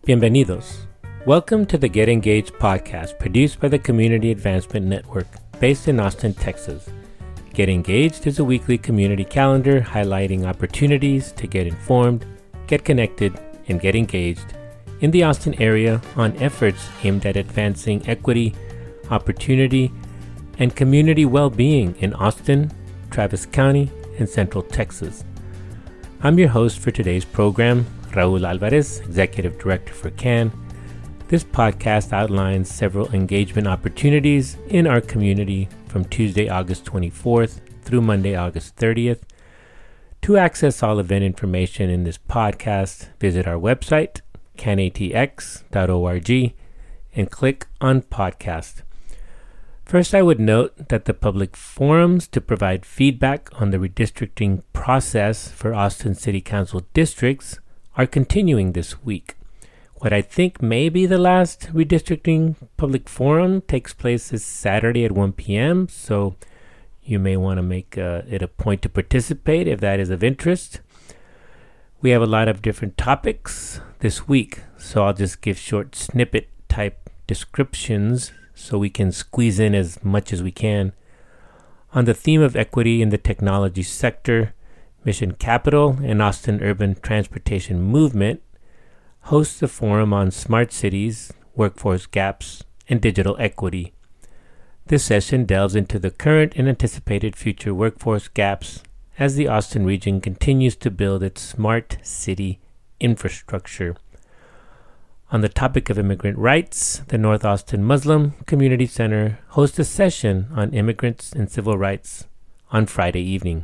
Bienvenidos. Welcome to the Get Engaged podcast produced by the Community Advancement Network based in Austin, Texas. Get Engaged is a weekly community calendar highlighting opportunities to get informed, get connected, and get engaged in the Austin area on efforts aimed at advancing equity, opportunity, and community well-being in Austin, Travis County, and Central Texas. I'm your host for today's program, Raul Alvarez, Executive Director for CAN. This podcast outlines several engagement opportunities in our community from Tuesday, August 24th through Monday, August 30th. To access all event information in this podcast, visit our website, canatx.org, and click on podcast. First, I would note that the public forums to provide feedback on the redistricting process for Austin City Council districts are continuing this week. What I think may be the last redistricting public forum takes place this Saturday at 1 p.m., so you may want to make it a point to participate if that is of interest. We have a lot of different topics this week, so I'll just give short snippet type descriptions so we can squeeze in as much as we can. On the theme of equity in the technology sector, Mission Capital and Austin Urban Transportation Movement hosts a forum on smart cities, workforce gaps, and digital equity. This session delves into the current and anticipated future workforce gaps as the Austin region continues to build its smart city infrastructure. On the topic of immigrant rights, the North Austin Muslim Community Center hosts a session on immigrants and civil rights on Friday evening.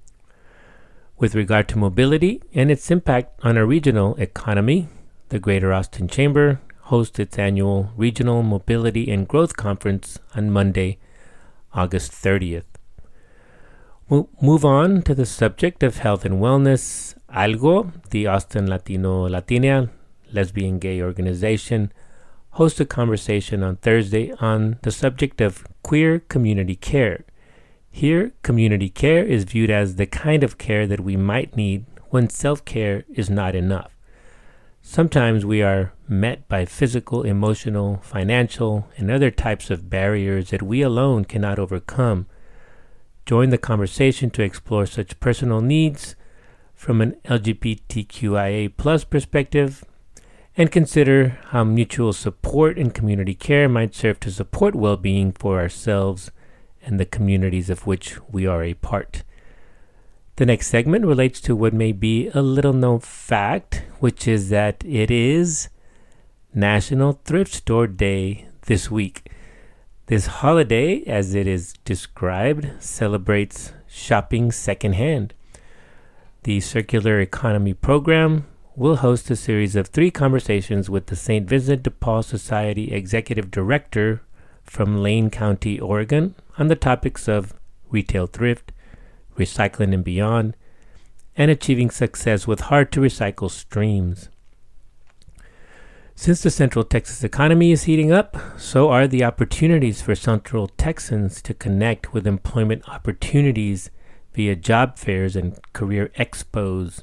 With regard to mobility and its impact on our regional economy, the Greater Austin Chamber hosts its annual Regional Mobility and Growth Conference on Monday, August 30th. We'll move on to the subject of health and wellness. ALGO, the Austin Latino-Latina lesbian gay organization, hosts a conversation on Thursday on the subject of queer community care. Here, community care is viewed as the kind of care that we might need when self-care is not enough. Sometimes we are met by physical, emotional, financial, and other types of barriers that we alone cannot overcome. Join the conversation to explore such personal needs from an LGBTQIA+ perspective and consider how mutual support and community care might serve to support well-being for ourselves and the communities of which we are a part. The next segment relates to what may be a little-known fact, which is that it is National Thrift Store Day this week. This holiday, as it is described, celebrates shopping secondhand. The Circular Economy Program will host a series of 3 conversations with the St. Vincent de Paul Society Executive Director from Lane County, Oregon, on the topics of retail thrift, recycling and beyond, and achieving success with hard-to-recycle streams. Since the Central Texas economy is heating up, so are the opportunities for Central Texans to connect with employment opportunities via job fairs and career expos.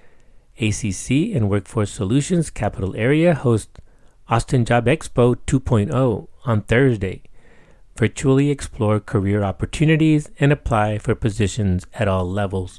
ACC and Workforce Solutions Capital Area host Austin Job Expo 2.0 on Thursday. Virtually explore career opportunities and apply for positions at all levels.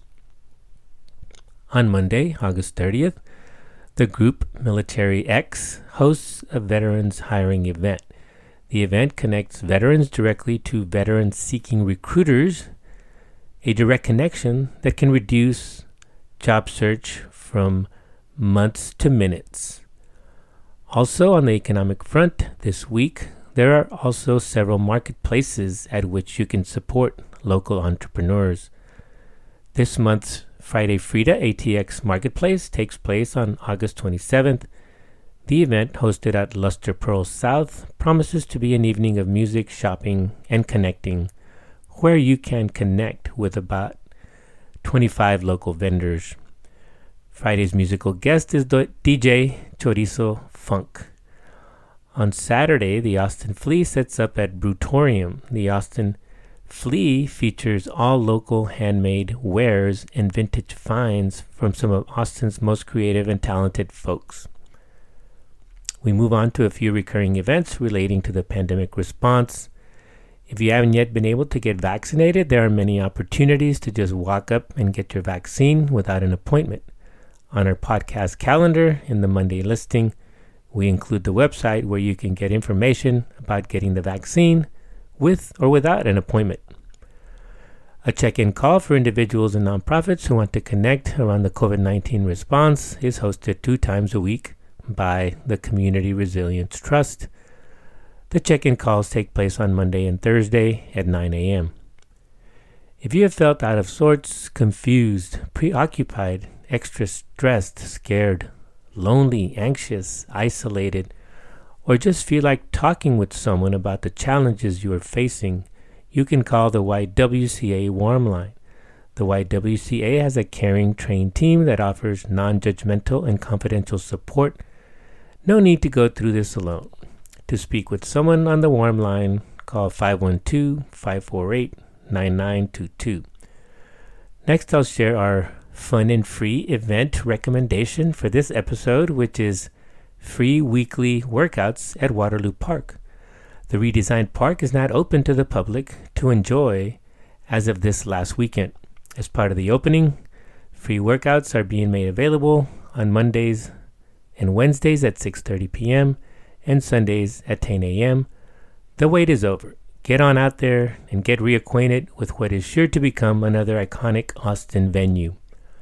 On Monday, August 30th, the group Military X hosts a veterans hiring event. The event connects veterans directly to veterans-seeking recruiters, a direct connection that can reduce job search from months to minutes. Also on the economic front this week, there are also several marketplaces at which you can support local entrepreneurs. This month's Friday Frida ATX Marketplace takes place on August 27th. The event, hosted at Luster Pearl South, promises to be an evening of music, shopping, and connecting, where you can connect with about 25 local vendors. Friday's musical guest is DJ Chorizo Funk. On Saturday, the Austin Flea sets up at Brutorium. The Austin Flea features all local handmade wares and vintage finds from some of Austin's most creative and talented folks. we move on to a few recurring events relating to the pandemic response. If you haven't yet been able to get vaccinated, there are many opportunities to just walk up and get your vaccine without an appointment. On our podcast calendar in the Monday listing, we include the website where you can get information about getting the vaccine with or without an appointment. A check-in call for individuals and nonprofits who want to connect around the COVID-19 response is hosted 2 times a week by the Community Resilience Trust. The check-in calls take place on Monday and Thursday at 9 a.m. If you have felt out of sorts, confused, preoccupied, extra stressed, scared, lonely, anxious, isolated, or just feel like talking with someone about the challenges you are facing, you can call the YWCA Warm Line. The YWCA has a caring, trained team that offers non-judgmental and confidential support. No need to go through this alone. To speak with someone on the Warm Line, call 512-548-9922. Next, I'll share our fun and free event recommendation for this episode, which is free weekly workouts at Waterloo Park. The redesigned park is not open to the public to enjoy as of this last weekend. As part of the opening, free workouts are being made available on Mondays and Wednesdays at 6:30 p.m. and Sundays at 10 a.m. The wait is over. Get on out there and get reacquainted with what is sure to become another iconic Austin venue.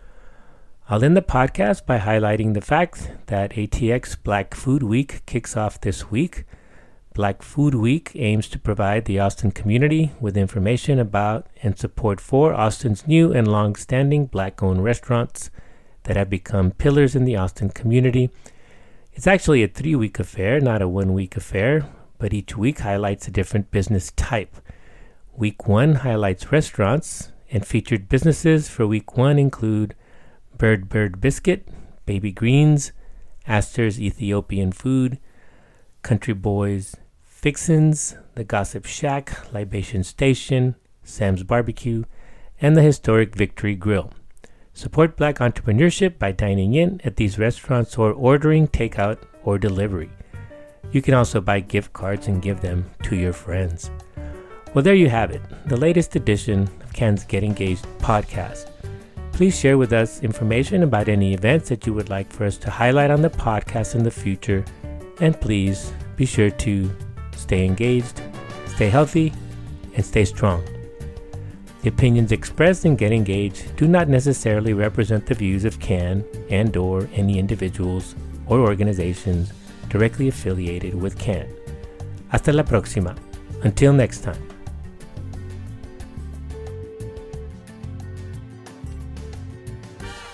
I'll end the podcast by highlighting the fact that ATX Black Food Week kicks off this week. Black Food Week aims to provide the Austin community with information about and support for Austin's new and long-standing Black-owned restaurants that have become pillars in the Austin community. It's actually a 3-week affair, not a 1-week affair, but each week highlights a different business type. Week 1 highlights restaurants, and featured businesses for Week 1 include Bird Biscuit, Baby Greens, Astor's Ethiopian Food, Country Boys, Fixins, The Gossip Shack, Libation Station, Sam's Barbecue, and the historic Victory Grill. Support Black entrepreneurship by dining in at these restaurants or ordering takeout or delivery. You can also buy gift cards and give them to your friends. Well, there you have it, the latest edition of Ken's Get Engaged podcast. Please share with us information about any events that you would like for us to highlight on the podcast in the future. And please be sure to stay engaged, stay healthy, and stay strong. The opinions expressed in Get Engaged do not necessarily represent the views of CAN and/or any individuals or organizations directly affiliated with CAN. Hasta la próxima. Until next time.